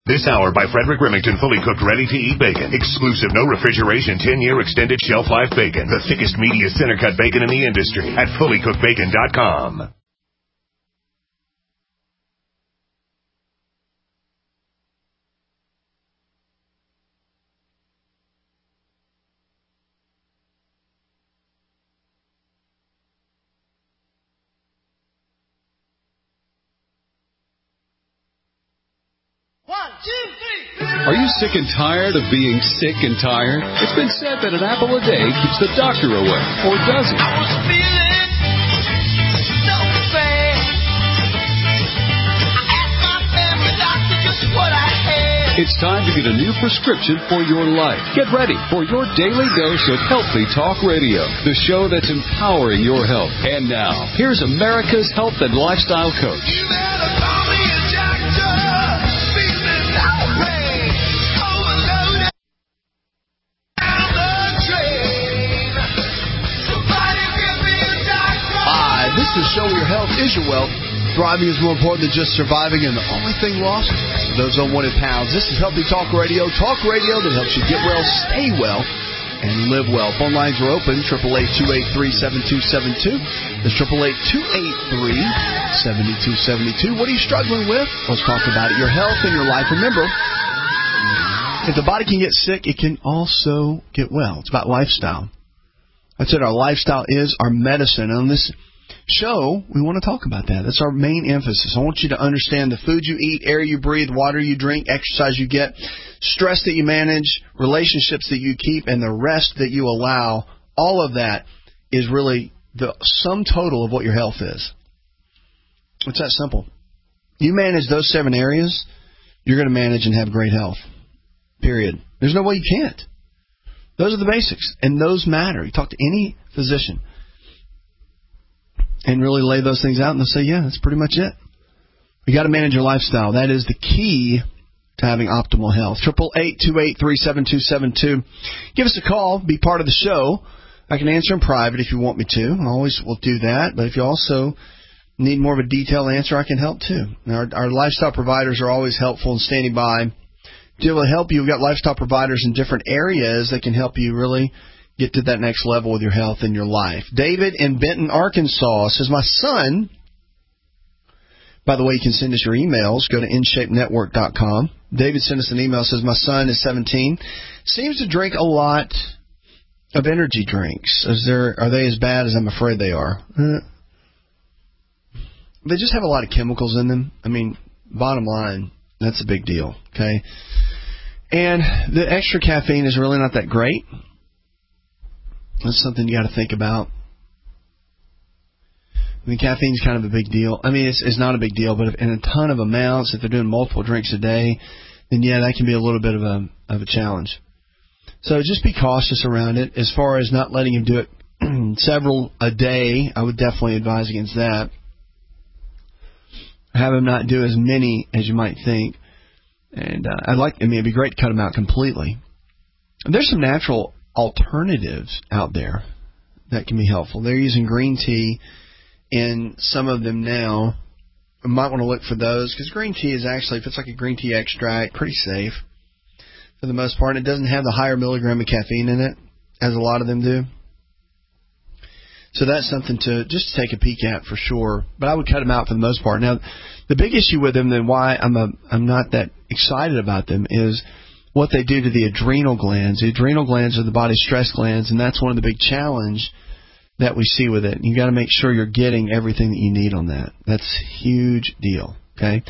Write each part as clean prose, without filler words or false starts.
This hour by Frederick Remington, fully cooked, ready-to-eat bacon. Exclusive, no refrigeration, 10-year extended shelf life bacon. The thickest, meatiest, center-cut bacon in the industry at fullycookedbacon.com. Are you sick and tired of being sick and tired? It's been said that an apple a day keeps the doctor away, or does it? I was feeling so bad. I asked my family doctor just what I had. It's time to get a new prescription for your life. Get ready for your daily dose of Healthy Talk Radio, the show that's empowering your health. And now, here's America's health and lifestyle coach. You better call me a doctor. Feeling outraged, overloaded down the drain. Somebody give me a doctor. Hi, this is Show Your Health is Your Wealth. Thriving is more important than just surviving, and the only thing lost are those unwanted pounds. This is Healthy Talk Radio that helps you get well, stay well, and live well. Phone lines are open, 888-283-7272. That's 888-283-7272. What are you struggling with? Let's talk about it. Your health and your life. Remember, if the body can get sick, it can also get well. It's about lifestyle. I said our lifestyle is our medicine. And on this show, we want to talk about that. That's our main emphasis. I want you to understand the food you eat, air you breathe, water you drink, exercise you get, stress that you manage, relationships that you keep, and the rest that you allow. All of that is really the sum total of what your health is. It's that simple. You manage those 7 areas, you're going to manage and have great health. Period. There's no way you can't. Those are the basics, and those matter. You talk to any physician and really lay those things out, and they'll say, yeah, that's pretty much it. You got to manage your lifestyle. That is the key to having optimal health. 888-283-7272. Give us a call. Be part of the show. I can answer in private if you want me to. I always will do that. But if you also need more of a detailed answer, I can help too. Our lifestyle providers are always helpful and standing by to be able to help you. We've got lifestyle providers in different areas that can help you really get to that next level with your health and your life. David in Benton, Arkansas says, my son, by the way, you can send us your emails. Go to InShapeNetwork.com. David sent us an email. Says, my son is 17. Seems to drink a lot of energy drinks. Are they as bad as I'm afraid they are? They just have a lot of chemicals in them. I mean, bottom line, that's a big deal. Okay. And the extra caffeine is really not that great. That's something you got to think about. I mean, caffeine's kind of a big deal. I mean, it's not a big deal, but in a ton of amounts, if they're doing multiple drinks a day, then yeah, that can be a little bit of a challenge. So just be cautious around it. As far as not letting him do it several a day, I would definitely advise against that. Have him not do as many as you might think. And it'd be great to cut them out completely. And there's some natural alternatives out there that can be helpful. They're using green tea in some of them now. You might want to look for those because green tea is actually, if it's like a green tea extract, pretty safe for the most part. It doesn't have the higher milligram of caffeine in it as a lot of them do. So that's something to just take a peek at for sure. But I would cut them out for the most part. Now, the big issue with them, and why I'm not that excited about them, is what they do to the adrenal glands. The adrenal glands are the body's stress glands, and that's one of the big challenge that we see with it. You got to make sure you're getting everything that you need on that. That's a huge deal. Okay,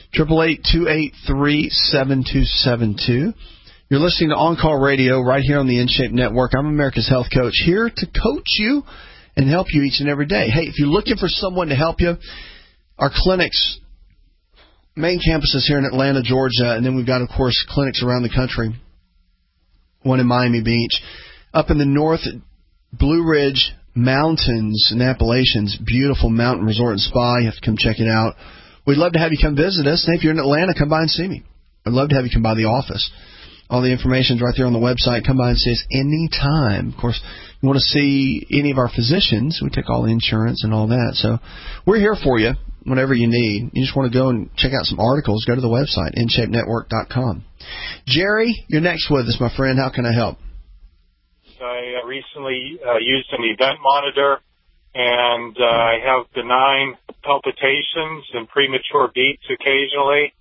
888-283-7272. You're listening to On Call Radio right here on the InShape Network. I'm America's Health Coach, here to coach you and help you each and every day. Hey, if you're looking for someone to help you, our clinics, main campus is here in Atlanta, Georgia, and then we've got, of course, clinics around the country. One in Miami Beach. Up in the north, Blue Ridge Mountains in Appalachians, beautiful mountain resort and spa. You have to come check it out. We'd love to have you come visit us. And if you're in Atlanta, come by and see me. I'd love to have you come by the office. All the information's right there on the website. Come by and see us anytime. Of course, if you want to see any of our physicians, we take all the insurance and all that. So we're here for you. whatever you need. You just want to go and check out some articles, go to the website, InShapeNetwork.com. Jerry, you're next with us, my friend. How can I help? I recently used an event monitor, and I have benign palpitations and premature beats occasionally.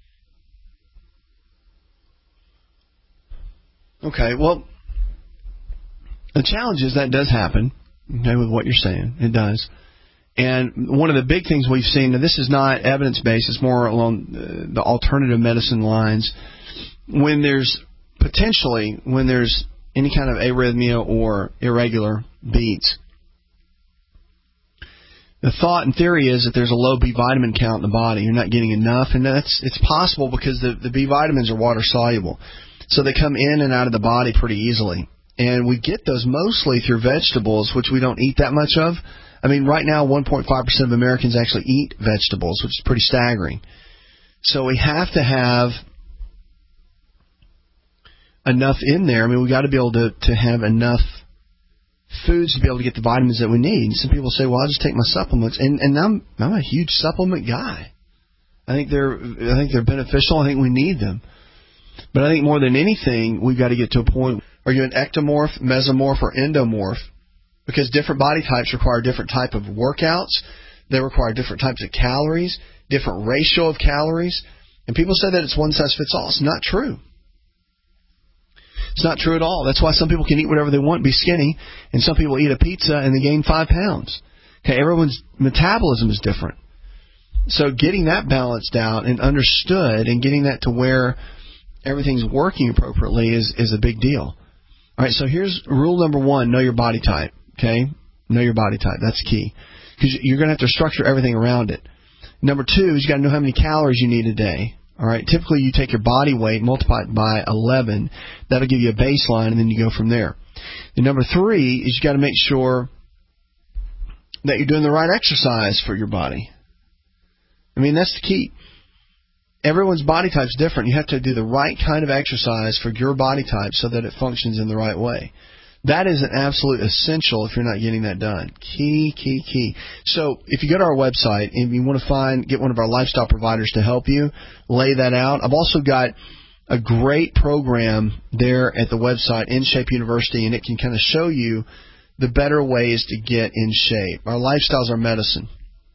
Okay, well, the challenge is that does happen, okay, with what you're saying. It does. And one of the big things we've seen, and this is not evidence-based, it's more along the alternative medicine lines, when there's any kind of arrhythmia or irregular beats, the thought and theory is that there's a low B vitamin count in the body. You're not getting enough, and it's possible because the B vitamins are water-soluble. So they come in and out of the body pretty easily. And we get those mostly through vegetables, which we don't eat that much of. I mean, right now, 1.5% of Americans actually eat vegetables, which is pretty staggering. So we have to have enough in there. I mean, we got to be able to have enough foods to be able to get the vitamins that we need. And some people say, well, I'll just take my supplements. And I'm a huge supplement guy. I think they're beneficial. I think we need them. But I think more than anything, we've got to get to a point. Are you an ectomorph, mesomorph, or endomorph? Because different body types require different type of workouts. They require different types of calories, different ratio of calories. And people say that it's one size fits all. It's not true. It's not true at all. That's why some people can eat whatever they want, be skinny, and some people eat a pizza and they gain 5 pounds. Okay, everyone's metabolism is different. So getting that balanced out and understood and getting that to where everything's working appropriately is a big deal. All right, so here's rule number 1, know your body type. Okay? Know your body type. That's key. Because you're going to have to structure everything around it. Number 2 is you got to know how many calories you need a day. All right? Typically, you take your body weight, multiply it by 11. That'll give you a baseline, and then you go from there. And number 3 is you got to make sure that you're doing the right exercise for your body. I mean, that's the key. Everyone's body type is different. You have to do the right kind of exercise for your body type so that it functions in the right way. That is an absolute essential if you're not getting that done. Key. So if you go to our website and you want to get one of our lifestyle providers to help you lay that out, I've also got a great program there at the website, InShape University, and it can kind of show you the better ways to get in shape. Our lifestyles are medicine.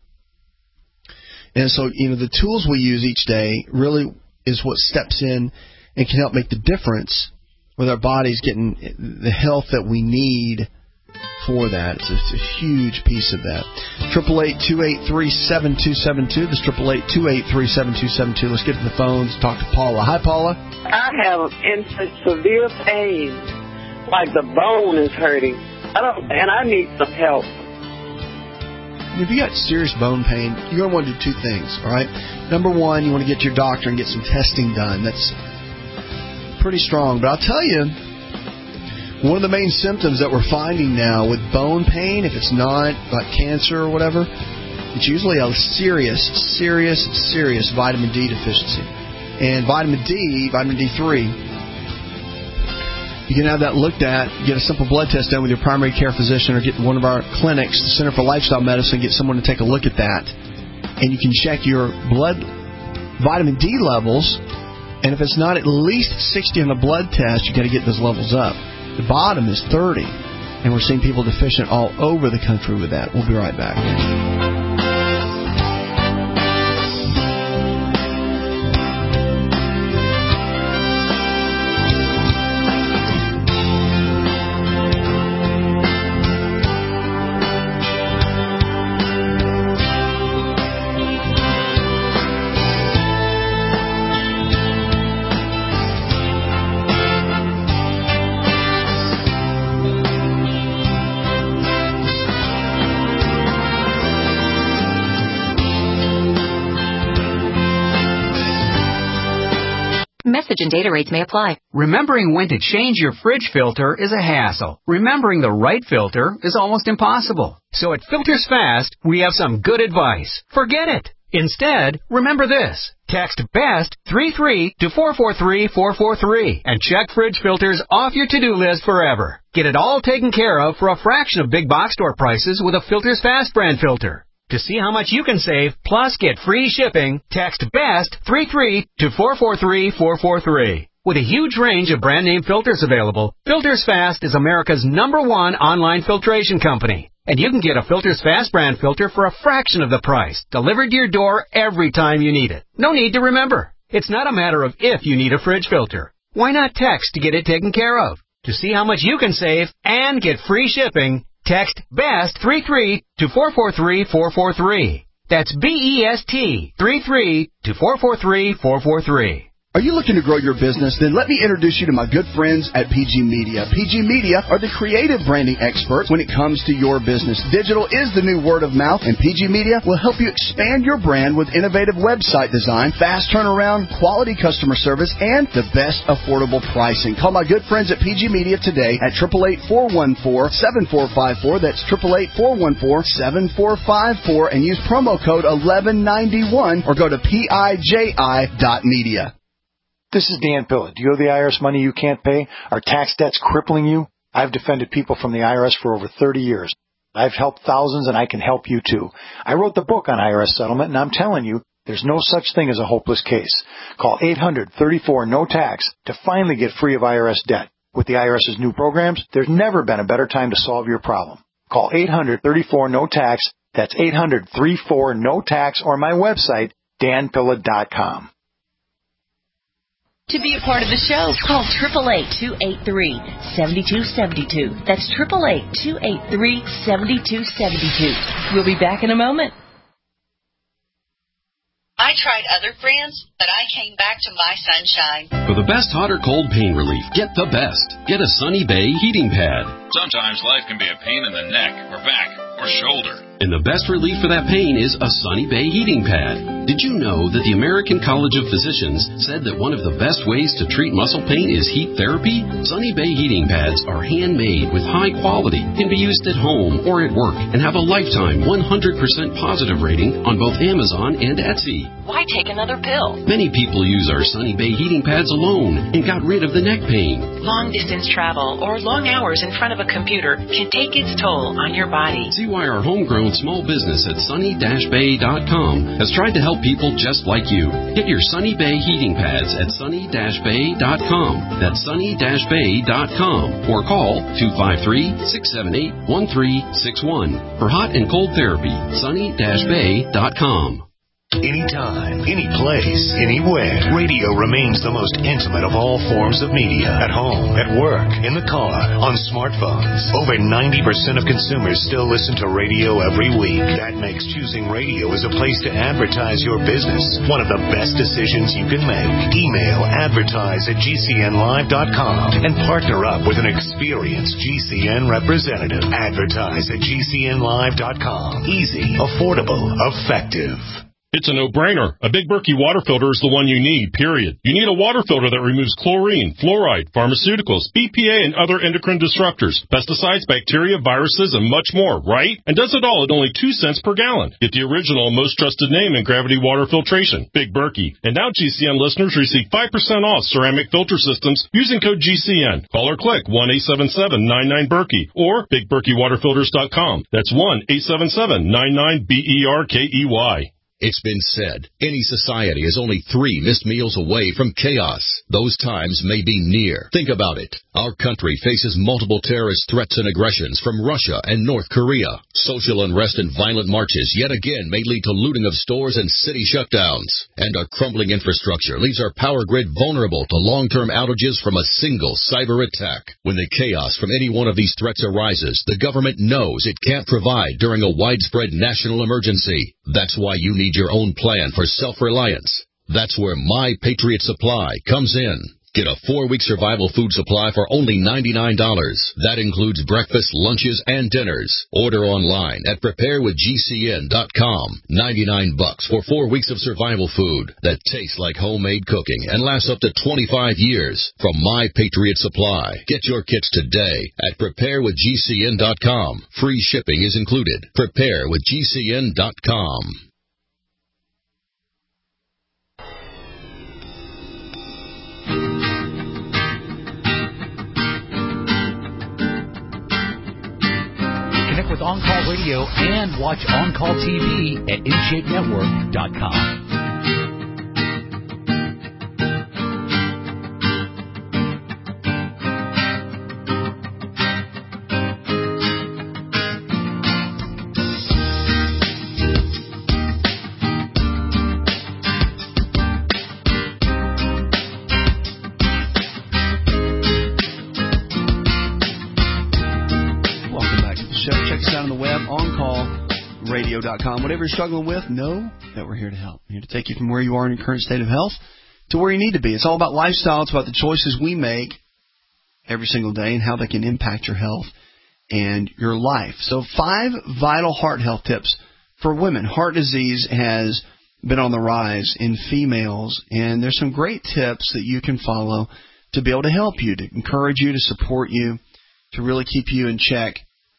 And so, the tools we use each day really is what steps in and can help make the difference with our bodies getting the health that we need for that. It's a huge piece of that. 888-283-7272. This 888-283-7272. Let's get to the phones. Talk to Paula. Hi, Paula. I have in severe pain, like the bone is hurting. I need some help. If you got serious bone pain, you're going to want to do 2 things, all right? Number 1, you want to get to your doctor and get some testing done. That's pretty strong. But I'll tell you, one of the main symptoms that we're finding now with bone pain, if it's not like cancer or whatever, it's usually a serious vitamin D deficiency. And vitamin D3, you can have that looked at, get a simple blood test done with your primary care physician or get one of our clinics, the Center for Lifestyle Medicine, get someone to take a look at that. And you can check your blood vitamin D levels. And if it's not at least 60 on a blood test, you got to get those levels up. The bottom is 30. And we're seeing people deficient all over the country with that. We'll be right back. Message and data rates may apply. Remembering when to change your fridge filter is a hassle. Remembering the right filter is almost impossible. So at Filters Fast, we have some good advice. Forget it. Instead, remember this. Text BEST 33 to 443-443 and check fridge filters off your to-do list forever. Get it all taken care of for a fraction of big box store prices with a Filters Fast brand filter. To see how much you can save, plus get free shipping, text BEST33 to 443-443. With a huge range of brand name filters available, Filters Fast is America's #1 online filtration company. And you can get a Filters Fast brand filter for a fraction of the price, delivered to your door every time you need it. No need to remember. It's not a matter of if you need a fridge filter. Why not text to get it taken care of? To see how much you can save and get free shipping, text BEST33 to 443-443. That's BEST33 to 443-443. Are you looking to grow your business? Then let me introduce you to my good friends at PG Media. PG Media are the creative branding experts when it comes to your business. Digital is the new word of mouth, and PG Media will help you expand your brand with innovative website design, fast turnaround, quality customer service, and the best affordable pricing. Call my good friends at PG Media today at 888-414-7454. That's 888-414-7454, and use promo code 1191 or go to PIJI.media. This is Dan Pillett. Do you owe the IRS money you can't pay? Are tax debts crippling you? I've defended people from the IRS for over 30 years. I've helped thousands, and I can help you too. I wrote the book on IRS settlement, and I'm telling you, there's no such thing as a hopeless case. Call 800-34-NO-TAX to finally get free of IRS debt. With the IRS's new programs, there's never been a better time to solve your problem. Call 800-34-NO-TAX. That's 800-34-NO-TAX, or my website, danpillett.com. To be a part of the show, call 888-283-7272. That's 888-283-7272. We'll be back in a moment. I tried other brands, but I came back to My Sunshine. For the best hot or cold pain relief, get the best. Get a Sunny Bay heating pad. Sometimes life can be a pain in the neck or back or shoulder. And the best relief for that pain is a Sunny Bay heating pad. Did you know that the American College of Physicians said that one of the best ways to treat muscle pain is heat therapy? Sunny Bay heating pads are handmade with high quality, can be used at home or at work, and have a lifetime 100% positive rating on both Amazon and Etsy. Why take another pill? Many people use our Sunny Bay heating pads alone and got rid of the neck pain. Long distance travel or long hours in front of a computer can take its toll on your body. See why our homegrown small business at sunny-bay.com has tried to help people just like you. Get your Sunny Bay heating pads at sunny-bay.com. That's sunny-bay.com. Or call 253-678-1361 for hot and cold therapy. sunny-bay.com. Anytime, any place, anywhere. Radio remains the most intimate of all forms of media. At home, at work, in the car, on smartphones. Over 90% of consumers still listen to radio every week. That makes choosing radio as a place to advertise your business one of the best decisions you can make. Email advertise@gcnlive.com and partner up with an experienced GCN representative. Advertise@gcnlive.com. Easy, affordable, effective. It's a no-brainer. A Big Berkey water filter is the one you need, period. You need a water filter that removes chlorine, fluoride, pharmaceuticals, BPA, and other endocrine disruptors, pesticides, bacteria, viruses, and much more, right? And does it all at only 2 cents per gallon. Get the original, most trusted name in gravity water filtration, Big Berkey. And now GCN listeners receive 5% off ceramic filter systems using code GCN. Call or click 1-877-99-BERKEY or BigBerkeyWaterFilters.com. That's 1-877-99-BERKEY. It's been said, any society is only 3 missed meals away from chaos. Those times may be near. Think about it. Our country faces multiple terrorist threats and aggressions from Russia and North Korea. Social unrest and violent marches yet again may lead to looting of stores and city shutdowns. And our crumbling infrastructure leaves our power grid vulnerable to long-term outages from a single cyber attack. When the chaos from any one of these threats arises, the government knows it can't provide during a widespread national emergency. That's why you need your own plan for self-reliance. That's where My Patriot Supply comes in. Get a 4-week survival food supply for only $99. That includes breakfast, lunches, and dinners. Order online at preparewithgcn.com. $99 for 4 weeks of survival food that tastes like homemade cooking and lasts up to 25 years. From My Patriot Supply. Get your kits today at preparewithgcn.com. Free shipping is included. Preparewithgcn.com. With On Call Radio and watch On Call TV at InShapeNetwork.com. Whatever you're struggling with, know that we're here to help. We're here to take you from where you are in your current state of health to where you need to be. It's all about lifestyle. It's about the choices we make every single day and how they can impact your health and your life. So 5 vital heart health tips for women. Heart disease has been on the rise in females, and there's some great tips that you can follow to be able to help you, to encourage you, to support you, to really keep you in check.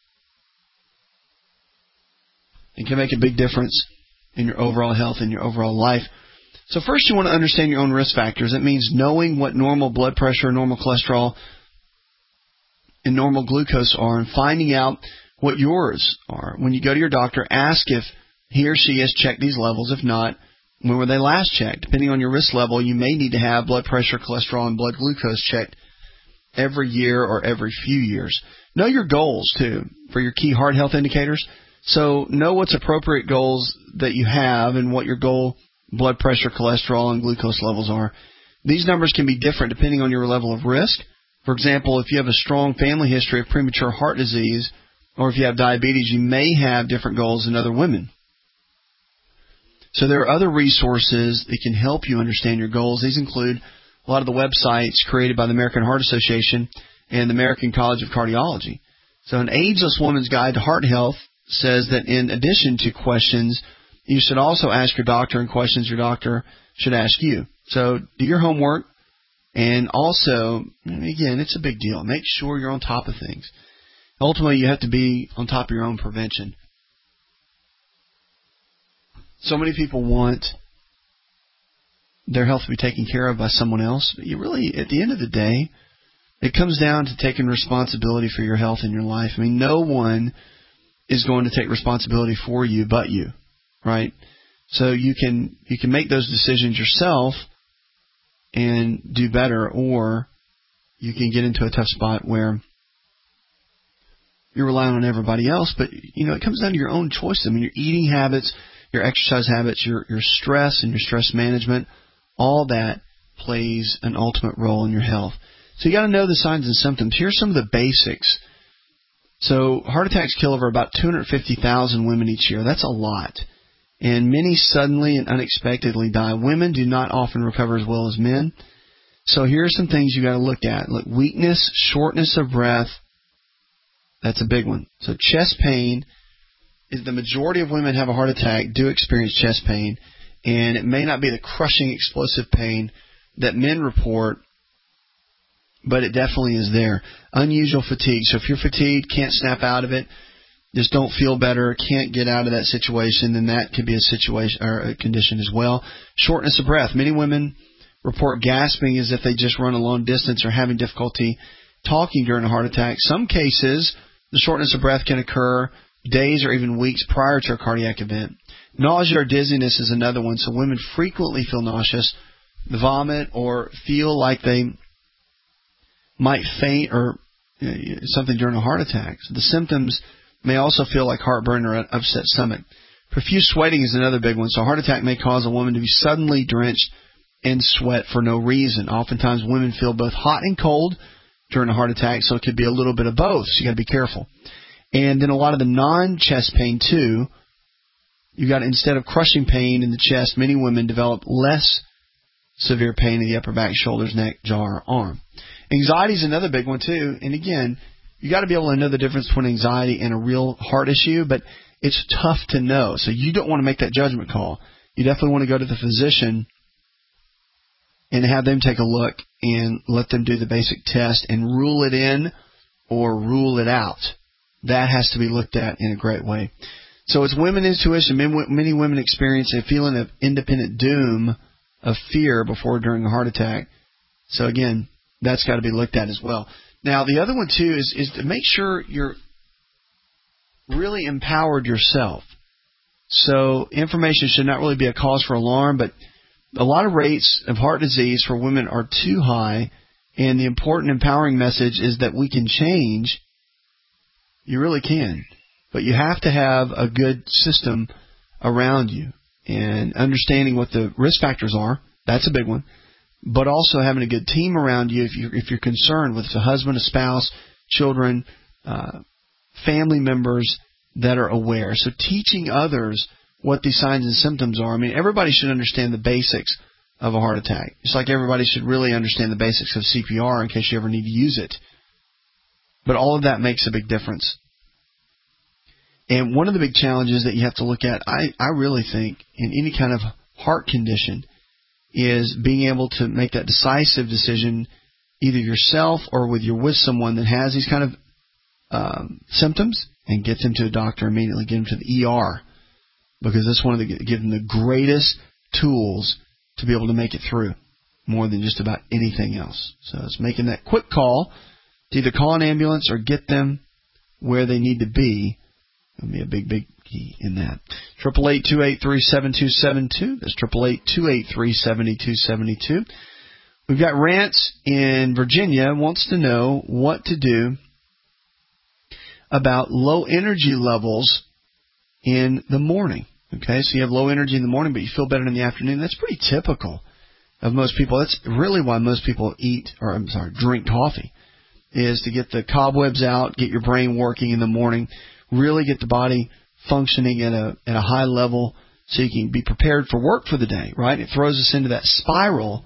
It can make a big difference in your overall health and your overall life. So first you want to understand your own risk factors. That means knowing what normal blood pressure, normal cholesterol, and normal glucose are and finding out what yours are. When you go to your doctor, ask if he or she has checked these levels. If not, when were they last checked? Depending on your risk level, you may need to have blood pressure, cholesterol, and blood glucose checked every year or every few years. Know your goals, too, for your key heart health indicators. So know what's appropriate goals that you have and what your goal blood pressure, cholesterol, and glucose levels are. These numbers can be different depending on your level of risk. For example, if you have a strong family history of premature heart disease or if you have diabetes, you may have different goals than other women. So there are other resources that can help you understand your goals. These include a lot of the websites created by the American Heart Association and the American College of Cardiology. So an Ageless Woman's Guide to Heart Health says that in addition to questions, you should also ask your doctor and questions your doctor should ask you. So do your homework, and also, again, it's a big deal. Make sure you're on top of things. Ultimately, you have to be on top of your own prevention. So many people want their health to be taken care of by someone else, but you really, at the end of the day, it comes down to taking responsibility for your health and your life. I mean, no one is going to take responsibility for you but you, right? So you can make those decisions yourself and do better, or you can get into a tough spot where you're relying on everybody else. But, it comes down to your own choices. I mean, your eating habits, your exercise habits, your stress and your stress management, all that plays an ultimate role in your health. So you got to know the signs and symptoms. Here's some of the basics. So heart attacks kill over about 250,000 women each year. That's a lot. And many suddenly and unexpectedly die. Women do not often recover as well as men. So here are some things you got to look at. Look, weakness, shortness of breath. That's a big one. So chest pain is the majority of women have a heart attack do experience chest pain. And it may not be the crushing, explosive pain that men report, but it definitely is there. Unusual fatigue. So if you're fatigued, can't snap out of it, just don't feel better, can't get out of that situation, then that could be a situation or a condition as well. Shortness of breath. Many women report gasping as if they just run a long distance or having difficulty talking during a heart attack. Some cases, the shortness of breath can occur days or even weeks prior to a cardiac event. Nausea or dizziness is another one. So women frequently feel nauseous, vomit, or feel like they might faint or something during a heart attack. So the symptoms may also feel like heartburn or an upset stomach. Profuse sweating is another big one. So a heart attack may cause a woman to be suddenly drenched in sweat for no reason. Oftentimes women feel both hot and cold during a heart attack, so it could be a little bit of both. So you got to be careful. And then a lot of the non-chest pain too. You got, instead of crushing pain in the chest, many women develop less severe pain in the upper back, shoulders, neck, jaw, or arm. Anxiety is another big one too. And again, you got to be able to know the difference between anxiety and a real heart issue, but it's tough to know. So you don't want to make that judgment call. You definitely want to go to the physician and have them take a look and let them do the basic test and rule it in or rule it out. That has to be looked at in a great way. So it's women's intuition. Many women experience a feeling of independent doom, of fear before or during a heart attack. So again, that's got to be looked at as well. Now, the other one too is to make sure you're really empowered yourself. So information should not really be a cause for alarm, but a lot of rates of heart disease for women are too high, and the important empowering message is that we can change. You really can. But you have to have a good system around you and understanding what the risk factors are. That's a big one. But also having a good team around you if you're concerned with a husband, a spouse, children, family members that are aware. So teaching others what these signs and symptoms are. I mean, everybody should understand the basics of a heart attack. Just like everybody should really understand the basics of CPR in case you ever need to use it. But all of that makes a big difference. And one of the big challenges that you have to look at, I really think, in any kind of heart condition is being able to make that decisive decision either yourself or with someone that has these kind of symptoms and get them to a doctor immediately, get them to the ER, because that's one of give them the greatest tools to be able to make it through more than just about anything else. So it's making that quick call to either call an ambulance or get them where they need to be. It'll be a big, big key in that. 888-283-7272. That's 888-283-7272. We've got Rance in Virginia wants to know what to do about low energy levels in the morning. Okay, so you have low energy in the morning, but you feel better in the afternoon. That's pretty typical of most people. That's really why most people drink coffee, is to get the cobwebs out, get your brain working in the morning, really get the body functioning at a high level so you can be prepared for work for the day, right? It throws us into that spiral,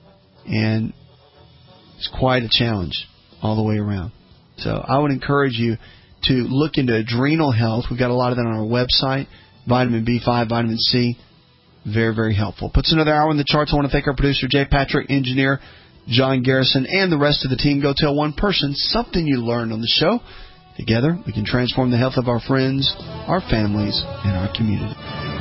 and it's quite a challenge all the way around. So I would encourage you to look into adrenal health. We've got a lot of that on our website. Vitamin B5, vitamin C, very, very helpful. Puts another hour in the charts. I want to thank our producer, Jay Patrick, engineer John Garrison, and the rest of the team. Go tell one person something you learned on the show. Together, we can transform the health of our friends, our families, and our community.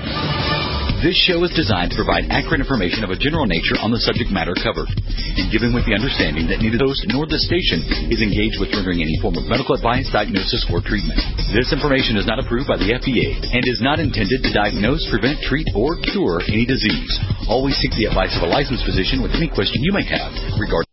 This show is designed to provide accurate information of a general nature on the subject matter covered, and given with the understanding that neither the host nor the station is engaged with rendering any form of medical advice, diagnosis, or treatment. This information is not approved by the FDA and is not intended to diagnose, prevent, treat, or cure any disease. Always seek the advice of a licensed physician with any question you may have regarding.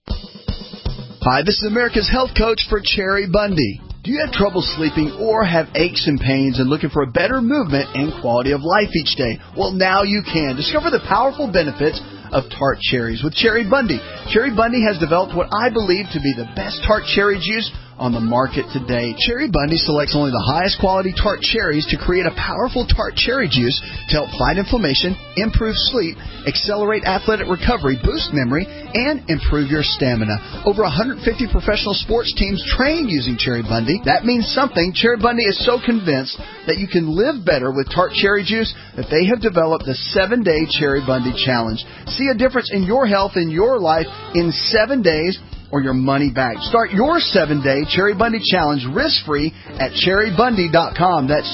Hi, this is America's Health Coach for Cherry Bundy. Do you have trouble sleeping or have aches and pains and looking for a better movement and quality of life each day? Well, now you can. Discover the powerful benefits of tart cherries with Cherry Bundy. Cherry Bundy has developed what I believe to be the best tart cherry juice on the market today. Cherry Bundy selects only the highest quality tart cherries to create a powerful tart cherry juice to help fight inflammation, improve sleep, accelerate athletic recovery, boost memory, and improve your stamina. Over 150 professional sports teams train using Cherry Bundy. That means something. Cherry Bundy is so convinced that you can live better with tart cherry juice that they have developed the 7-Day Cherry Bundy Challenge. See a difference in your health and your life in 7 days, or your money back. Start your 7-Day Cherry Bundy Challenge risk-free at cherrybundy.com. That's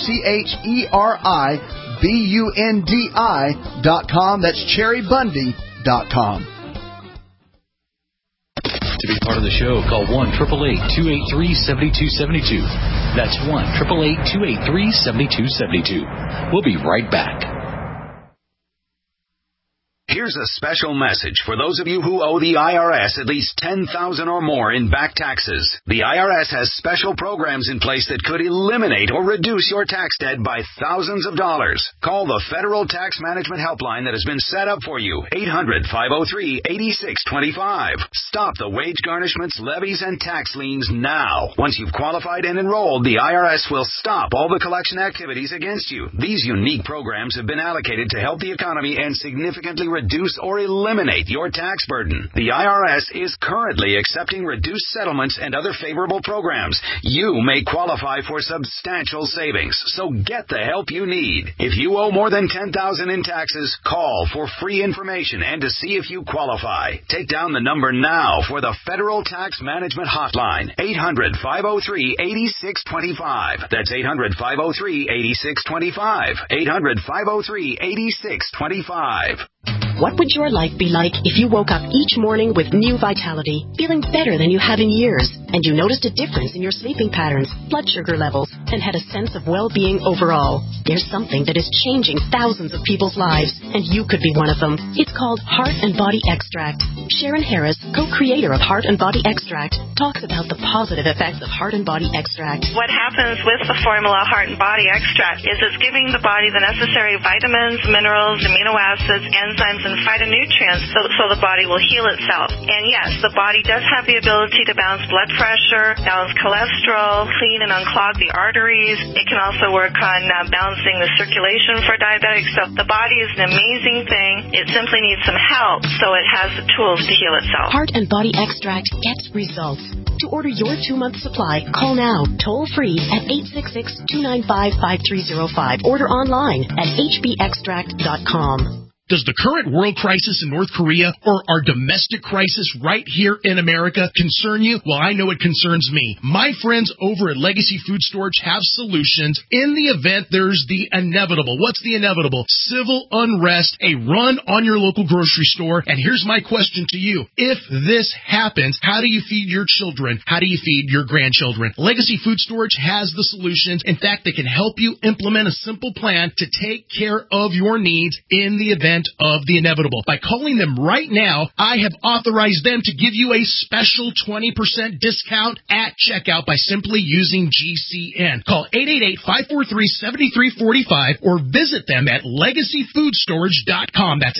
CHERIBUNDI.com. That's cherrybundy.com. To be part of the show, call 1-888-283-7272. That's 1-888-283-7272. We'll be right back. Here's a special message for those of you who owe the IRS at least $10,000 or more in back taxes. The IRS has special programs in place that could eliminate or reduce your tax debt by thousands of dollars. Call the Federal Tax Management Helpline that has been set up for you, 800-503-8625. Stop the wage garnishments, levies, and tax liens now. Once you've qualified and enrolled, the IRS will stop all the collection activities against you. These unique programs have been allocated to help the economy and significantly reduce or eliminate your tax burden. The IRS is currently accepting reduced settlements and other favorable programs. You may qualify for substantial savings, so get the help you need. If you owe more than $10,000 in taxes, call for free information and to see if you qualify. Take down the number now for the Federal Tax Management Hotline, 800-503-8625. That's 800-503-8625. 800-503-8625. What would your life be like if you woke up each morning with new vitality, feeling better than you have in years, and you noticed a difference in your sleeping patterns, blood sugar levels, and had a sense of well-being overall? There's something that is changing thousands of people's lives, and you could be one of them. It's called Heart and Body Extract. Sharon Harris, co-creator of Heart and Body Extract, talks about the positive effects of Heart and Body Extract. What happens with the formula Heart and Body Extract is it's giving the body the necessary vitamins, minerals, amino acids, enzymes, and phytonutrients so the body will heal itself. And yes, the body does have the ability to balance blood pressure, balance cholesterol, clean and unclog the arteries. It can also work on balancing the circulation for diabetics. So the body is an amazing thing. It simply needs some help so it has the tools to heal itself. Heart and Body Extract gets results. To order your 2-month supply, call now, toll-free at 866-295-5305. Order online at hbextract.com. Does the current world crisis in North Korea or our domestic crisis right here in America concern you? Well, I know it concerns me. My friends over at Legacy Food Storage have solutions in the event there's the inevitable. What's the inevitable? Civil unrest, a run on your local grocery store. And here's my question to you. If this happens, how do you feed your children? How do you feed your grandchildren? Legacy Food Storage has the solutions. In fact, they can help you implement a simple plan to take care of your needs in the event of the inevitable. By calling them right now, I have authorized them to give you a special 20% discount at checkout by simply using GCN. Call 888-543-7345 or visit them at LegacyFoodStorage.com. That's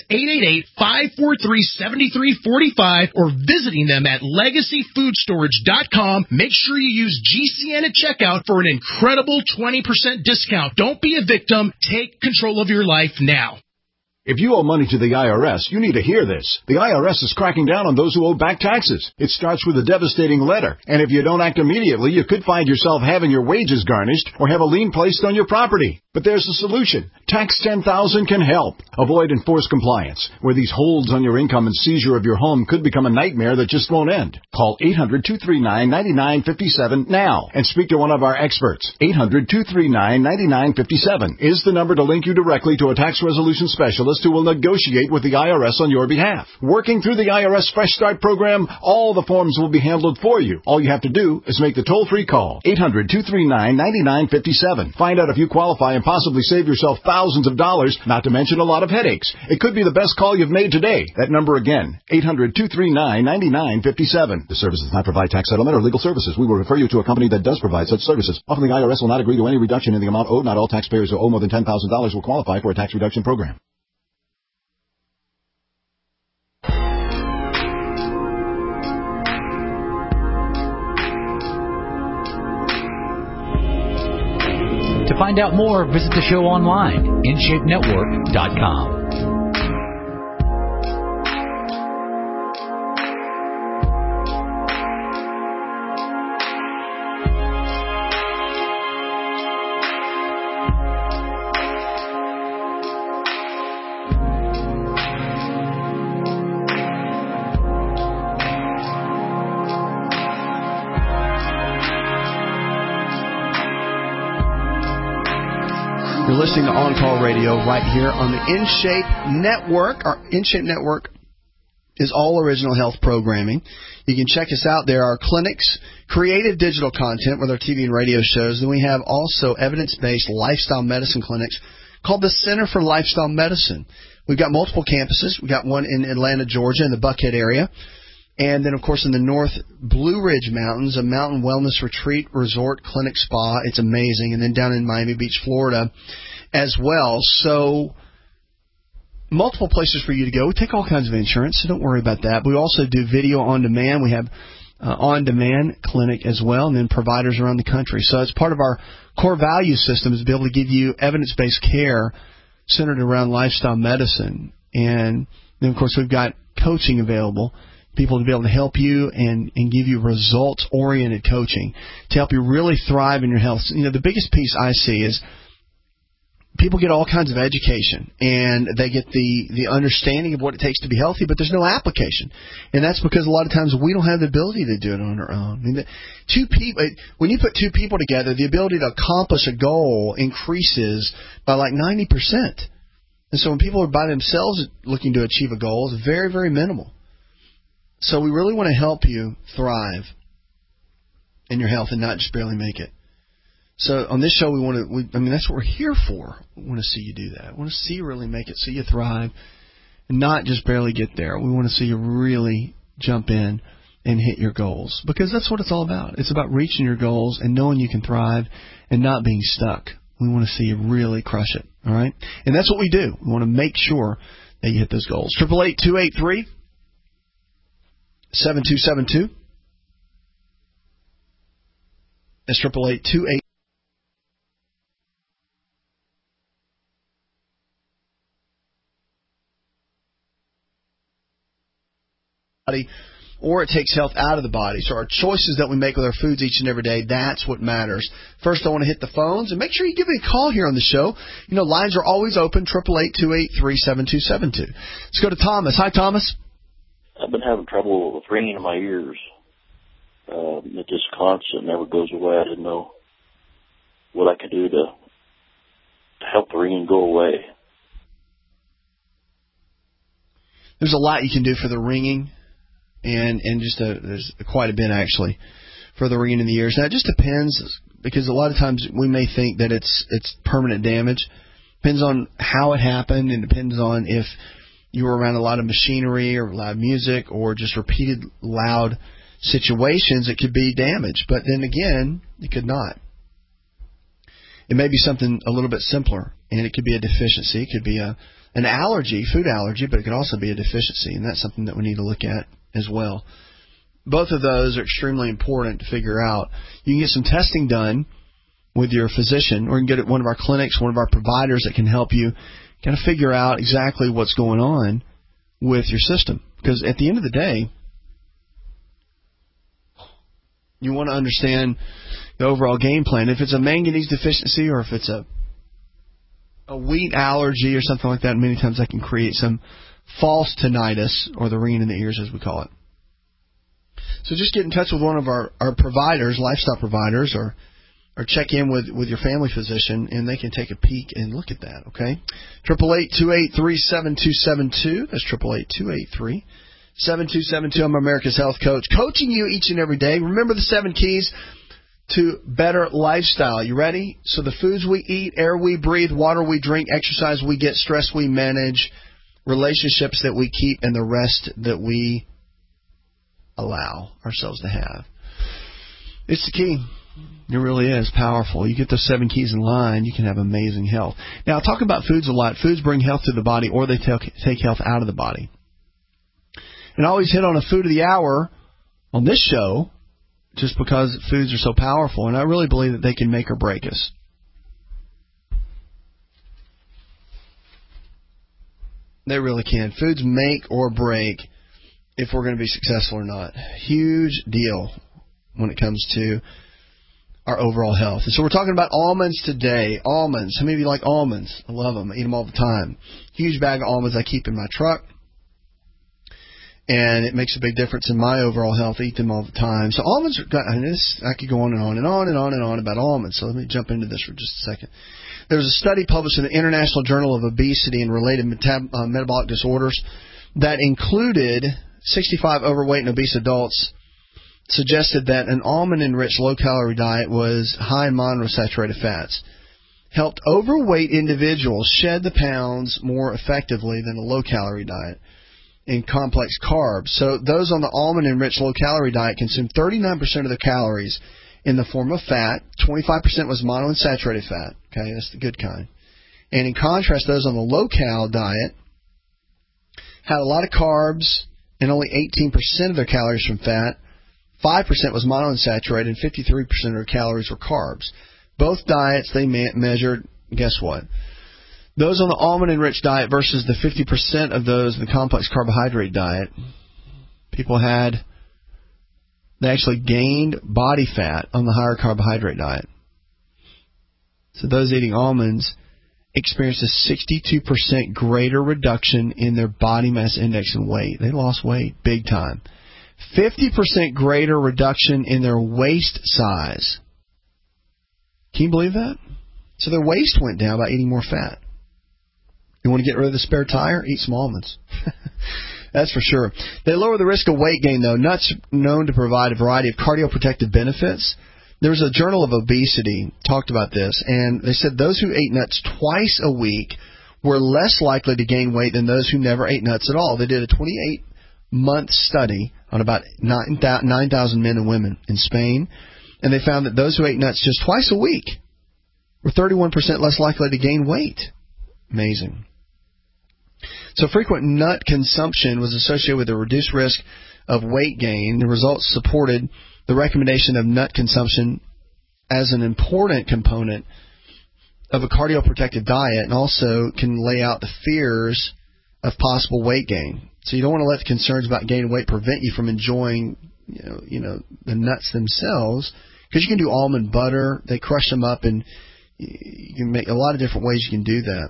888-543-7345 or visiting them at LegacyFoodStorage.com. Make sure you use GCN at checkout for an incredible 20% discount. Don't be a victim. Take control of your life now. If you owe money to the IRS, you need to hear this. The IRS is cracking down on those who owe back taxes. It starts with a devastating letter, and if you don't act immediately, you could find yourself having your wages garnished or have a lien placed on your property. But there's a solution. Tax 10,000 can help. Avoid enforced compliance, where these holds on your income and seizure of your home could become a nightmare that just won't end. Call 800-239-9957 now and speak to one of our experts. 800-239-9957 is the number to link you directly to a tax resolution specialist who will negotiate with the IRS on your behalf. Working through the IRS Fresh Start program, all the forms will be handled for you. All you have to do is make the toll-free call. 800-239-9957. Find out if you qualify and possibly save yourself thousands of dollars, not to mention a lot of headaches. It could be the best call you've made today. That number again, 800-239-9957. The service does not provide tax settlement or legal services. We will refer you to a company that does provide such services. Often the IRS will not agree to any reduction in the amount owed. Not all taxpayers who owe more than $10,000 will qualify for a tax reduction program. To find out more, visit the show online, InShapeNetwork.com. You're listening to On Call Radio right here on the InShape Network. Our InShape Network is all original health programming. You can check us out. There are clinics, creative digital content with our TV and radio shows. Then we have also evidence-based lifestyle medicine clinics called the Center for Lifestyle Medicine. We've got multiple campuses. We've got one in Atlanta, Georgia, in the Buckhead area. And then, of course, in the North Blue Ridge Mountains, a mountain wellness retreat, resort, clinic, spa. It's amazing. And then down in Miami Beach, Florida as well. So multiple places for you to go. We take all kinds of insurance, so don't worry about that. We also do video on demand. We have on-demand clinic as well, and then providers around the country. So it's part of our core value system is to be able to give you evidence-based care centered around lifestyle medicine. And then, of course, we've got coaching available. People to be able to help you and give you results-oriented coaching to help you really thrive in your health. You know, the biggest piece I see is people get all kinds of education, and they get the understanding of what it takes to be healthy, but there's no application. And that's because a lot of times we don't have the ability to do it on our own. I mean, when you put two people together, the ability to accomplish a goal increases by like 90%. And so when people are by themselves looking to achieve a goal, it's very, very minimal. So we really want to help you thrive in your health and not just barely make it. So on this show, that's what we're here for. We want to see you do that. We want to see you really make it, see you thrive, and not just barely get there. We want to see you really jump in and hit your goals, because that's what it's all about. It's about reaching your goals and knowing you can thrive and not being stuck. We want to see you really crush it, all right? And that's what we do. We want to make sure that you hit those goals. 888-283-7272. That's 888-283. Or it takes health out of the body. So our choices that we make with our foods each and every day, that's what matters. First, I want to hit the phones, and make sure you give me a call here on the show. You know, lines are always open, 888-283-7272. Let's go to Thomas. Hi, Thomas. I've been having trouble with ringing in my ears. It just constant, never goes away. I didn't know what I could do to help the ringing go away. There's a lot you can do for the ringing. And there's quite a bit, actually, for the ringing in the ears. Now, it just depends, because a lot of times we may think that it's permanent damage. Depends on how it happened, and depends on if you were around a lot of machinery or loud music or just repeated loud situations. It could be damage. But then again, it could not. It may be something a little bit simpler, and it could be a deficiency. It could be an allergy, food allergy, but it could also be a deficiency, and that's something that we need to look at as well. Both of those are extremely important to figure out. You can get some testing done with your physician, or you can get at one of our clinics, one of our providers that can help you kind of figure out exactly what's going on with your system. Because at the end of the day, you want to understand the overall game plan. If it's a manganese deficiency, or if it's a wheat allergy or something like that, many times that can create some false tinnitus, or the ringing in the ears as we call it. So just get in touch with one of our providers, lifestyle providers, or check in with your family physician, and they can take a peek and look at that, okay? 888-283-7272. That's 888-283-7272. I'm America's Health Coach, coaching you each and every day. Remember the 7 keys to better lifestyle. You ready? So the foods we eat, air we breathe, water we drink, exercise we get, stress we manage, relationships that we keep, and the rest that we allow ourselves to have. It's the key. It really is powerful. You get those 7 keys in line, you can have amazing health. Now, I talk about foods a lot. Foods bring health to the body, or they take health out of the body. And I always hit on a food of the hour on this show, just because foods are so powerful, and I really believe that they can make or break us. They really can. Foods make or break if we're going to be successful or not. Huge deal when it comes to our overall health. And so we're talking about almonds today. Almonds. How many of you like almonds? I love them. I eat them all the time. Huge bag of almonds I keep in my truck. And it makes a big difference in my overall health. I eat them all the time. So almonds are, I could go on and on and on and on and on about almonds. So let me jump into this for just a second. There was a study published in the International Journal of Obesity and Related Metabolic Disorders that included 65 overweight and obese adults, suggested that an almond-enriched low-calorie diet was high in monounsaturated fats, helped overweight individuals shed the pounds more effectively than a low-calorie diet, in complex carbs. So those on the almond-enriched low-calorie diet consumed 39% of their calories in the form of fat. 25% was monounsaturated fat. Okay, that's the good kind. And in contrast, those on the low-cal diet had a lot of carbs and only 18% of their calories from fat. 5% was monounsaturated, and 53% of their calories were carbs. Both diets they measured, guess what? Those on the almond-enriched diet versus the 50% of those in the complex carbohydrate diet, they actually gained body fat on the higher carbohydrate diet. So those eating almonds experienced a 62% greater reduction in their body mass index and weight. They lost weight big time. 50% greater reduction in their waist size. Can you believe that? So their waist went down by eating more fat. You want to get rid of the spare tire? Eat some almonds. That's for sure. They lower the risk of weight gain, though. Nuts known to provide a variety of cardioprotective benefits. There was a Journal of Obesity talked about this, and they said those who ate nuts twice a week were less likely to gain weight than those who never ate nuts at all. They did a 28-month study on about 9,000 men and women in Spain, and they found that those who ate nuts just twice a week were 31% less likely to gain weight. Amazing. So frequent nut consumption was associated with a reduced risk of weight gain. The results supported the recommendation of nut consumption as an important component of a cardioprotective diet, and also can lay out the fears of possible weight gain. So you don't want to let the concerns about gaining weight prevent you from enjoying, the nuts themselves, because you can do almond butter. They crush them up, and you can make a lot of different ways you can do that.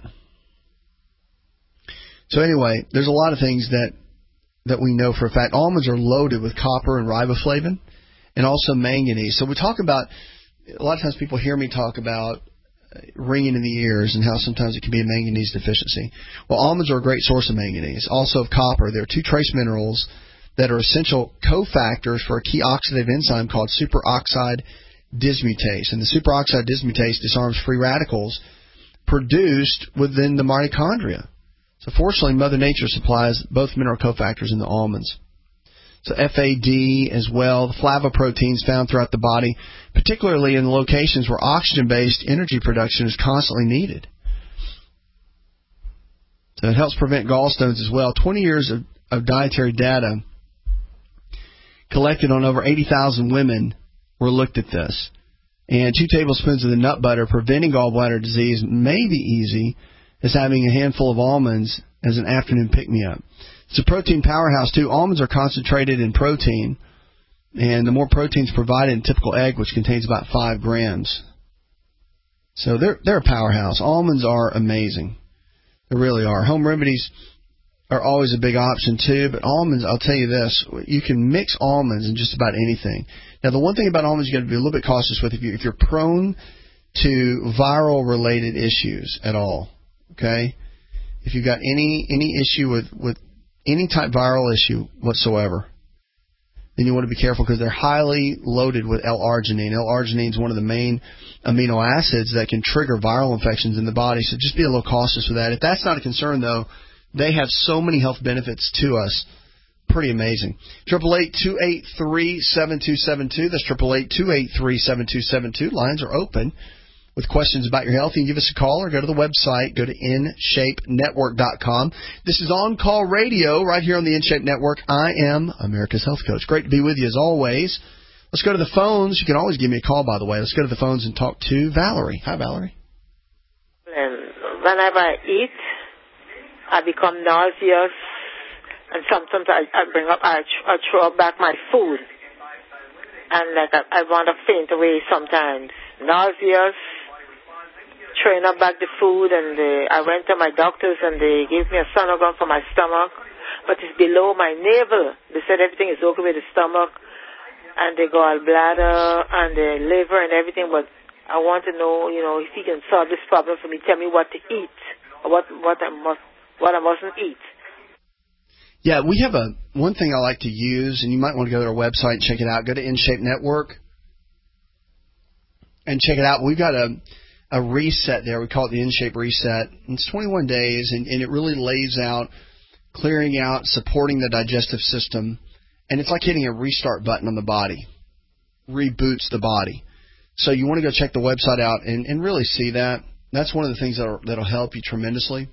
So anyway, there's a lot of things that we know for a fact. Almonds are loaded with copper and riboflavin, and also manganese. So we talk about, a lot of times people hear me talk about ringing in the ears and how sometimes it can be a manganese deficiency. Well, almonds are a great source of manganese, also of copper. There are two trace minerals that are essential cofactors for a key oxidative enzyme called superoxide dismutase. And the superoxide dismutase disarms free radicals produced within the mitochondria. So fortunately, Mother Nature supplies both mineral cofactors in the almonds. So FAD as well, the flavoproteins found throughout the body, particularly in locations where oxygen-based energy production is constantly needed. So it helps prevent gallstones as well. 20 years of dietary data collected on over 80,000 women were looked at this. And 2 tablespoons of the nut butter preventing gallbladder disease may be easy as having a handful of almonds as an afternoon pick-me-up. It's a protein powerhouse, too. Almonds are concentrated in protein, and the more protein is provided in a typical egg, which contains about 5 grams. So they're a powerhouse. Almonds are amazing. They really are. Home remedies are always a big option, too, but almonds, I'll tell you this, you can mix almonds in just about anything. Now, the one thing about almonds you got to be a little bit cautious with if you're prone to viral-related issues at all, okay? If you've got any issue with any type viral issue whatsoever, then you want to be careful because they're highly loaded with L-arginine. L-arginine is one of the main amino acids that can trigger viral infections in the body, so just be a little cautious with that. If that's not a concern, though, they have so many health benefits to us. Pretty amazing. 888-283-7272. That's 888-283-7272. Lines are open. With questions about your health, you can give us a call or go to the website. Go to InShapeNetwork.com. This is On Call Radio right here on the InShape Network. I am America's Health Coach. Great to be with you as always. Let's go to the phones. You can always give me a call, by the way. Let's go to the phones and talk to Valerie. Hi, Valerie. Whenever I eat, I become nauseous, and sometimes I throw back my food, and I want to faint away sometimes. Nauseous. Throwing up back the food, and I went to my doctors and they gave me a sonogram for my stomach, but it's below my navel. They said everything is okay with the stomach and the gallbladder and the liver and everything, but I want to know, if you can solve this problem for me. Tell me what to eat or what I mustn't eat. Yeah, we have one thing I like to use, and you might want to go to our website and check it out. Go to InShape Network and check it out. We've got a reset there. We call it the InShape Reset. It's 21 days, and it really lays out clearing out, supporting the digestive system, and it's like hitting a restart button on the body. Reboots the body. So you want to go check the website out and really see that. That's one of the things that'll help you tremendously,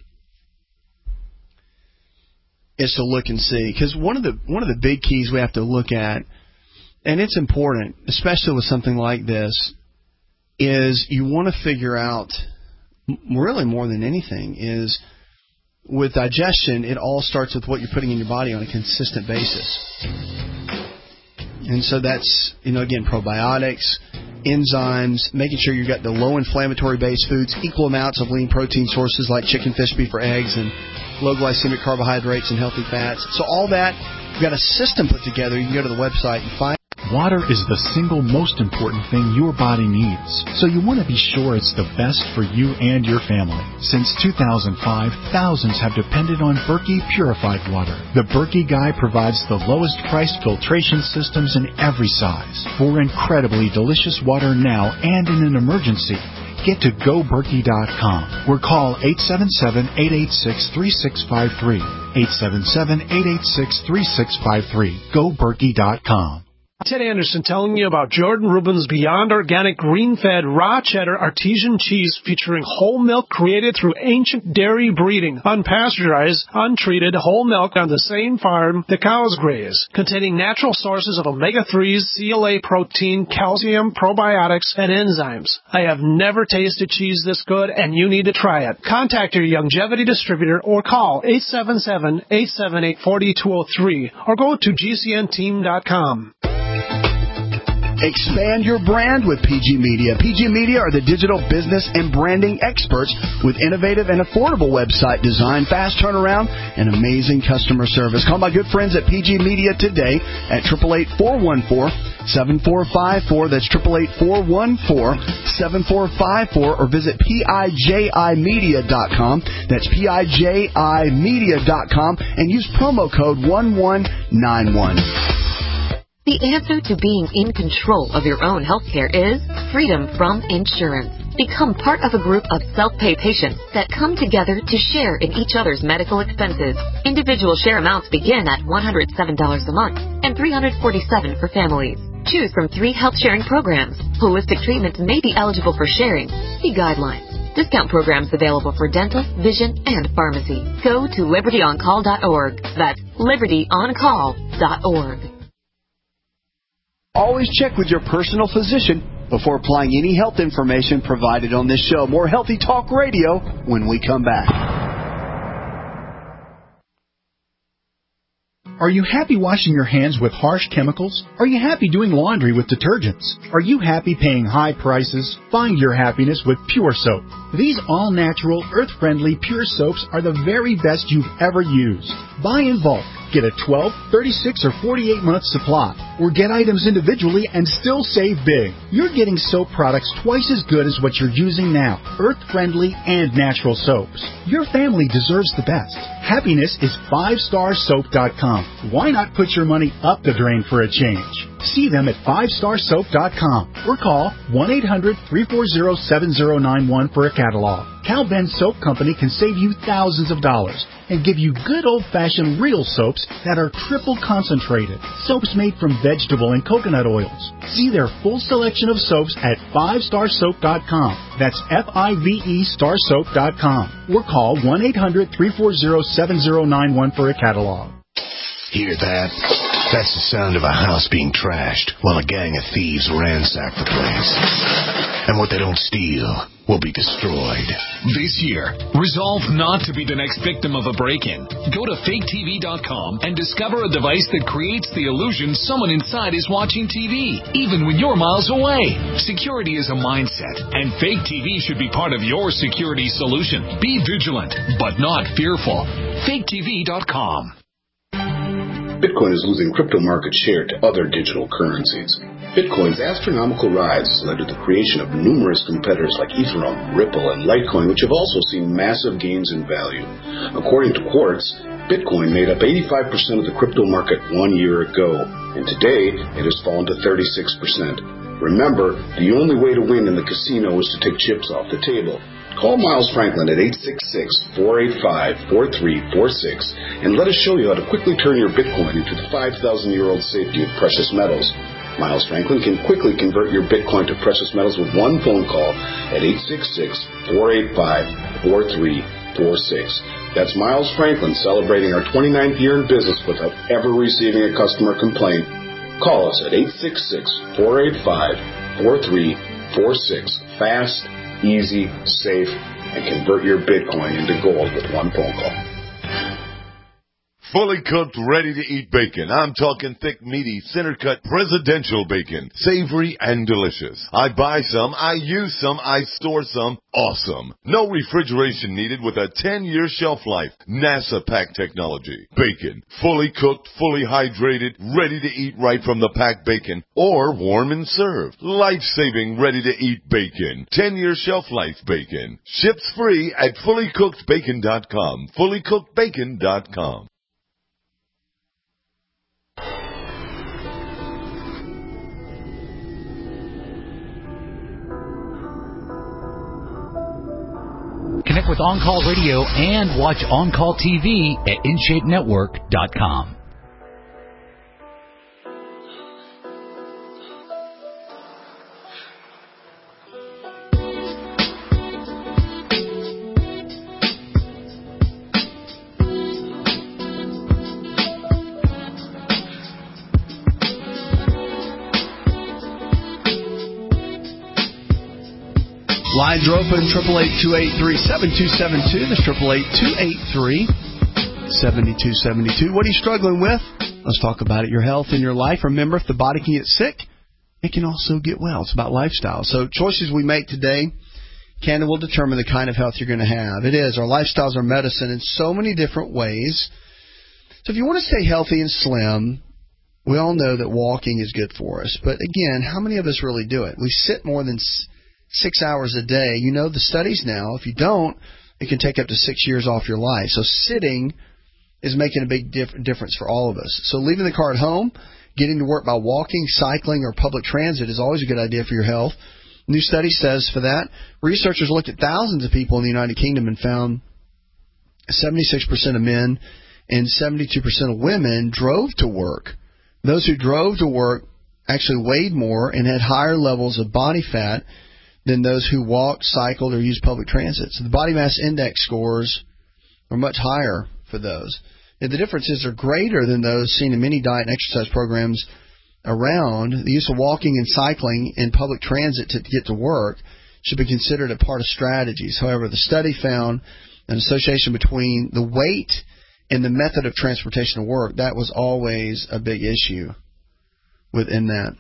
is to look and see. Because one of the big keys we have to look at, and it's important, especially with something like this, is you want to figure out, really more than anything, is with digestion, it all starts with what you're putting in your body on a consistent basis. And so that's, again, probiotics, enzymes, making sure you've got the low inflammatory based foods, equal amounts of lean protein sources like chicken, fish, beef, or eggs, and low glycemic carbohydrates and healthy fats. So all that, you've got a system put together. You can go to the website and find Water is the single most important thing your body needs, so you want to be sure it's the best for you and your family. Since 2005, thousands have depended on Berkey purified water. The Berkey Guy provides the lowest priced filtration systems in every size for incredibly delicious water now and in an emergency. Get to GoBerkey.com or call 877-886-3653. 877-886-3653. GoBerkey.com. Ted Anderson telling you about Jordan Rubin's Beyond Organic Green-Fed Raw Cheddar Artesian Cheese featuring whole milk created through ancient dairy breeding, unpasteurized, untreated whole milk on the same farm the cows graze, containing natural sources of omega-3s, CLA protein, calcium, probiotics, and enzymes. I have never tasted cheese this good, and you need to try it. Contact your Youngevity distributor or call 877-878-4203 or go to gcnteam.com. Expand your brand with PG Media. PG Media are the digital business and branding experts with innovative and affordable website design, fast turnaround, and amazing customer service. Call my good friends at PG Media today at 888-414-7454. That's 888-414-7454, or visit PIJImedia.com. That's PIJImedia.com and use promo code 1191. The answer to being in control of your own healthcare is freedom from insurance. Become part of a group of self-pay patients that come together to share in each other's medical expenses. Individual share amounts begin at $107 a month and $347 for families. Choose from 3 health-sharing programs. Holistic treatments may be eligible for sharing. See guidelines. Discount programs available for dental, vision, and pharmacy. Go to libertyoncall.org. That's libertyoncall.org. Always check with your personal physician before applying any health information provided on this show. More Healthy Talk Radio when we come back. Are you happy washing your hands with harsh chemicals? Are you happy doing laundry with detergents? Are you happy paying high prices? Find your happiness with Pure Soap. These all-natural, earth-friendly Pure Soaps are the very best you've ever used. Buy in bulk. Get a 12, 36, or 48-month supply. Or get items individually and still save big. You're getting soap products twice as good as what you're using now. Earth-friendly and natural soaps. Your family deserves the best. Happiness is 5starsoap.com. Why not put your money up the drain for a change? See them at 5starsoap.com or call 1-800-340-7091 for a catalog. Cal Ben Soap Company can save you thousands of dollars and give you good old-fashioned real soaps that are triple concentrated. Soaps made from vegetable and coconut oils. See their full selection of soaps at 5starsoap.com. That's FIVE starsoap.com. Or call 1-800-340-7091 for a catalog. Hear that? That's the sound of a house being trashed while a gang of thieves ransack the place. And what they don't steal will be destroyed. This year, resolve not to be the next victim of a break-in. Go to faketv.com and discover a device that creates the illusion someone inside is watching TV, even when you're miles away. Security is a mindset, and Fake TV should be part of your security solution. Be vigilant, but not fearful. faketv.com. Bitcoin is losing crypto market share to other digital currencies. Bitcoin's astronomical rise has led to the creation of numerous competitors like Ethereum, Ripple, and Litecoin, which have also seen massive gains in value. According to Quartz, Bitcoin made up 85% of the crypto market 1 year ago, and today it has fallen to 36%. Remember, the only way to win in the casino is to take chips off the table. Call Miles Franklin at 866-485-4346 and let us show you how to quickly turn your Bitcoin into the 5,000-year-old safety of precious metals. Miles Franklin can quickly convert your Bitcoin to precious metals with one phone call at 866-485-4346. That's Miles Franklin celebrating our 29th year in business without ever receiving a customer complaint. Call us at 866-485-4346. Fast, easy, safe, and convert your Bitcoin into gold with one phone call. fully cooked, ready-to-eat bacon. I'm talking thick, meaty, center-cut presidential bacon. Savory and delicious. I buy some, I use some, I store some. Awesome. No refrigeration needed with a 10-year shelf life. NASA pack technology. Bacon. Fully cooked, fully hydrated, ready to eat right from the packed bacon. Or warm and served. Life-saving, ready-to-eat bacon. 10-year shelf life bacon. Ships free at fullycookedbacon.com. Fullycookedbacon.com. Connect with On Call Radio and watch On Call TV at InShapeNetwork.com. Lines are open, 888-283-7272. That's 888-283-7272. What are you struggling with? Let's talk about it. Your health and your life. Remember, if the body can get sick, it can also get well. It's about lifestyle. So choices we make today will determine the kind of health you're going to have. It is. Our lifestyles are medicine in so many different ways. So if you want to stay healthy and slim, we all know that walking is good for us. But again, how many of us really do it? We sit more than 6 hours a day. You know the studies now. If you don't, it can take up to 6 years off your life. So sitting is making a big difference for all of us. So leaving the car at home, getting to work by walking, cycling, or public transit is always a good idea for your health. New study says for that, researchers looked at thousands of people in the United Kingdom and found 76% of men and 72% of women drove to work. Those who drove to work actually weighed more and had higher levels of body fat than those who walked, cycled, or used public transit. So the body mass index scores are much higher for those. And the differences are greater than those seen in many diet and exercise programs around. The use of walking and cycling in public transit to get to work should be considered a part of strategies. However, the study found an association between the weight and the method of transportation to work. That was always a big issue within that.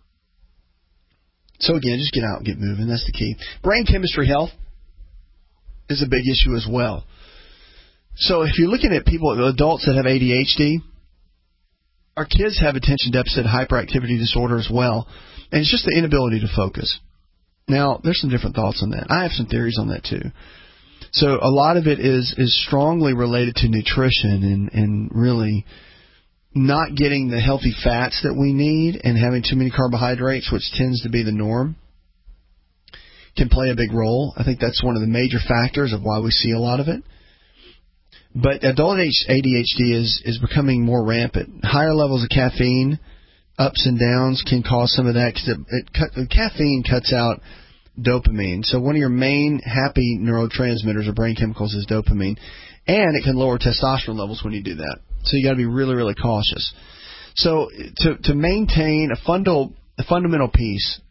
So again, just get out and get moving. That's the key. Brain chemistry health is a big issue as well. So if you're looking at people, adults that have ADHD, our kids have attention deficit hyperactivity disorder as well. And it's just the inability to focus. Now, there's some different thoughts on that. I have some theories on that too. So a lot of it is strongly related to nutrition and really not getting the healthy fats that we need and having too many carbohydrates, which tends to be the norm, can play a big role. I think that's one of the major factors of why we see a lot of it. But adult ADHD is becoming more rampant. Higher levels of caffeine, ups and downs, can cause some of that because caffeine cuts out dopamine. So one of your main happy neurotransmitters or brain chemicals is dopamine, and it can lower testosterone levels when you do that. So you got to be really, really cautious. So to maintain a fundamental piece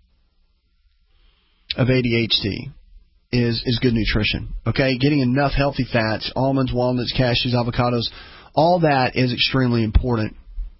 of ADHD is good nutrition. Okay, getting enough healthy fats, almonds, walnuts, cashews, avocados, all that is extremely important.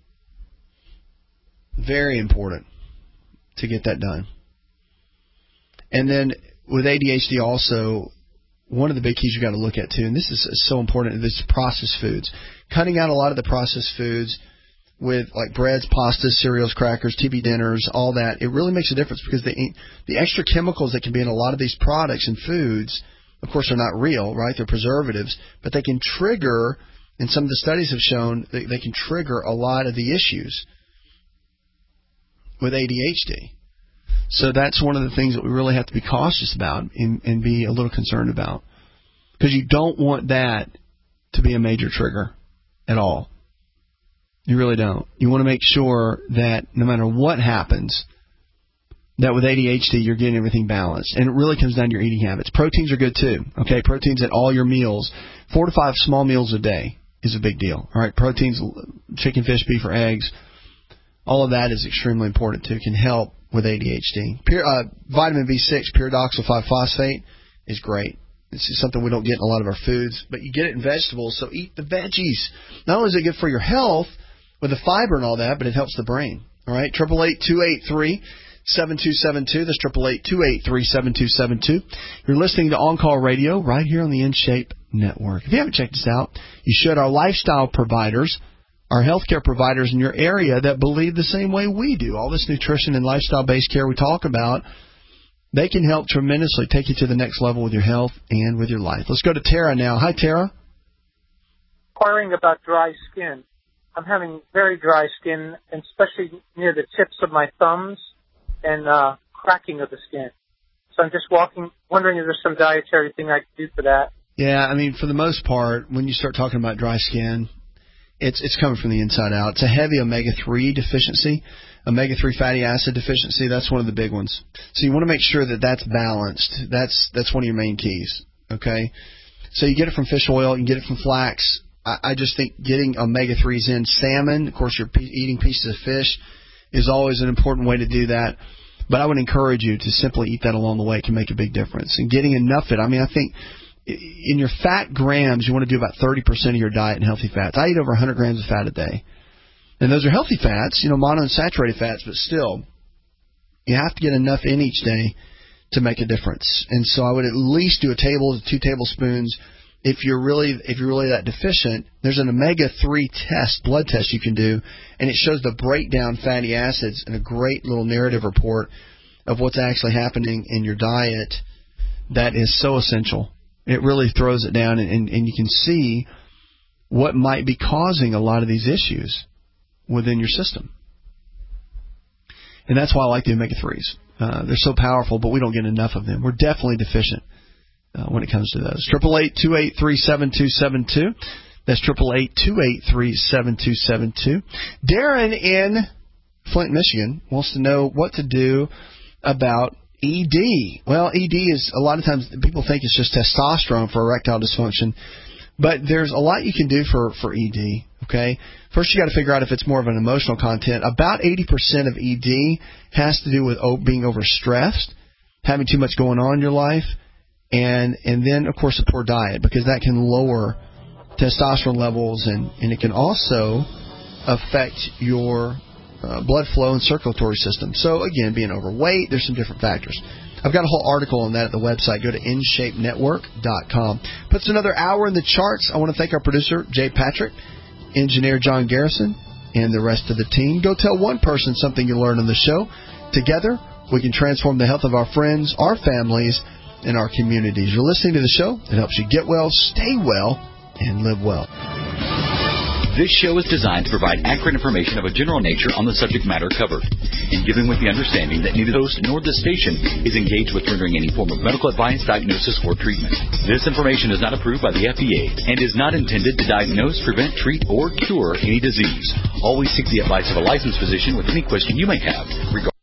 Very important to get that done. And then with ADHD also, one of the big keys you got to look at too, and this is so important, is processed foods. Cutting out a lot of the processed foods with like breads, pastas, cereals, crackers, TV dinners, all that, it really makes a difference because the extra chemicals that can be in a lot of these products and foods, of course, are not real, right? They're preservatives, but they can trigger, and some of the studies have shown that they can trigger a lot of the issues with ADHD. So that's one of the things that we really have to be cautious about and be a little concerned about, because you don't want that to be a major trigger at all. You really don't. You want to make sure that no matter what happens, that with ADHD you're getting everything balanced. And it really comes down to your eating habits. Proteins are good too. Okay, proteins at all your meals. 4 to 5 small meals a day is a big deal. All right, proteins, chicken, fish, beef, or eggs. All of that is extremely important too. Can help with ADHD. Vitamin B6, pyridoxal 5-phosphate, is great. This is something we don't get in a lot of our foods, but you get it in vegetables, so eat the veggies. Not only is it good for your health with the fiber and all that, but it helps the brain. All right, 888-283-7272. That's 888-283-7272. You're listening to On Call Radio right here on the InShape Network. If you haven't checked us out, you should. Our lifestyle providers, our healthcare providers in your area that believe the same way we do. All this nutrition and lifestyle-based care we talk about, they can help tremendously take you to the next level with your health and with your life. Let's go to Tara now. Hi, Tara. Inquiring about dry skin. I'm having very dry skin, and especially near the tips of my thumbs and cracking of the skin. So I'm just wondering if there's some dietary thing I can do for that. Yeah, I mean, for the most part, when you start talking about dry skin, it's coming from the inside out. It's a heavy omega-3 deficiency, omega-3 fatty acid deficiency. That's one of the big ones. So you want to make sure that that's balanced. That's one of your main keys, okay? So you get it from fish oil. You can get it from flax. I just think getting omega-3s in salmon, of course, you're eating pieces of fish, is always an important way to do that. But I would encourage you to simply eat that along the way. It can make a big difference. And getting enough of it, I mean, I think in your fat grams, you want to do about 30% of your diet in healthy fats. I eat over 100 grams of fat a day. And those are healthy fats, monounsaturated fats, but still, you have to get enough in each day to make a difference. And so I would at least do 2 tablespoons. If you're really that deficient, there's an omega-3 blood test you can do, and it shows the breakdown fatty acids and a great little narrative report of what's actually happening in your diet that is so essential. It really throws it down, and you can see what might be causing a lot of these issues within your system. And that's why I like the omega-3s. They're so powerful, but we don't get enough of them. We're definitely deficient when it comes to those. 888-283-7272. That's 888-283-7272. Darren in Flint, Michigan wants to know what to do about ED. Well, ED is a lot of times people think it's just testosterone for erectile dysfunction, but there's a lot you can do for ED. Okay, first you got to figure out if it's more of an emotional content. About 80% of ED has to do with being overstressed, having too much going on in your life, and then of course a poor diet, because that can lower testosterone levels, and it can also affect your blood flow and circulatory system. So again, being overweight, there's some different factors. I've got a whole article on that at the website. Go to InShapeNetwork.com. Puts another hour in the charts. I want to thank our producer, Jay Patrick, engineer John Garrison, and the rest of the team. Go tell one person something you learned on the show. Together, we can transform the health of our friends, our families, and our communities. You're listening to the show. It helps you get well, stay well, and live well. This show is designed to provide accurate information of a general nature on the subject matter covered, and given with the understanding that neither the host nor the station is engaged with rendering any form of medical advice, diagnosis, or treatment. This information is not approved by the FDA and is not intended to diagnose, prevent, treat, or cure any disease. Always seek the advice of a licensed physician with any question you may have regarding.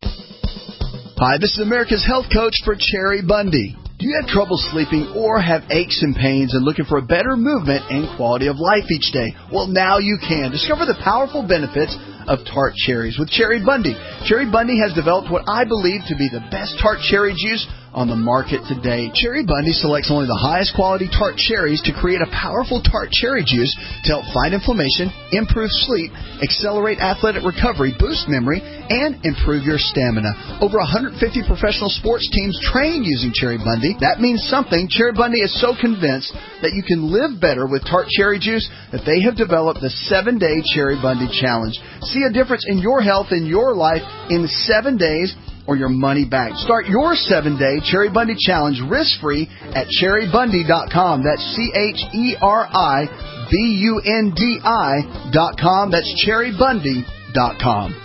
Hi, this is America's Health Coach for Cherry Bundy. Do you have trouble sleeping or have aches and pains and looking for a better movement and quality of life each day? Well, now you can. Discover the powerful benefits of tart cherries with Cherry Bundy. Cherry Bundy has developed what I believe to be the best tart cherry juice on the market today. Cherry Bundy selects only the highest quality tart cherries to create a powerful tart cherry juice to help fight inflammation, improve sleep, accelerate athletic recovery, boost memory, and improve your stamina. Over 150 professional sports teams train using Cherry Bundy. That means something. Cherry Bundy is so convinced that you can live better with tart cherry juice that they have developed the 7-Day Cherry Bundy Challenge. See a difference in your health and your life in 7 days, or your money back. Start your 7-Day Cherry Bundy Challenge risk-free at cherrybundy.com. That's CherryBundi.com. That's cherrybundy.com.